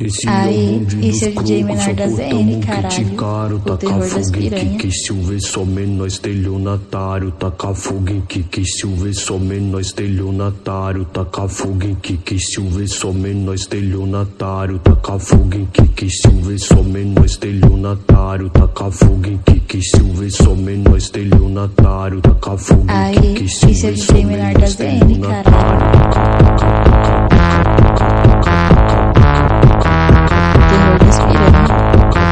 Esse Aí, esse é o DJ menor menor da ZN, caralho. O terror das piranha. Que Silvio só menor estelionatário, taca fogo em que Silvio só menor estelionatário, taca fogo em que Silvio só menor estelionatário, taca fogo em que Silvio só menor estelionatário, taca fogo em que Silvio só menor estelionatário, taca fogo em que Aí, esse é o DJ menor da ZN, caralho. Terror das piranha.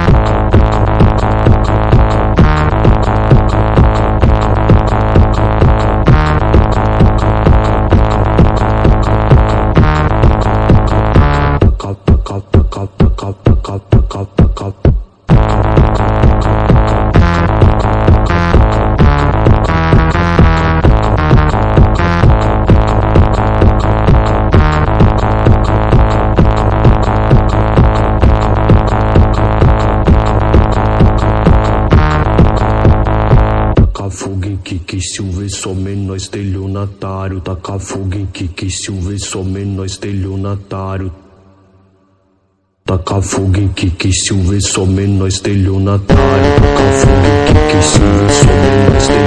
Fogo em que Silvio só menor estelionatário, taca fogo em que Silvio só menor estelionatário, taca fogo em que Silvio só menor estelionatário, taca fogo em que Silvio só menor estelionatário.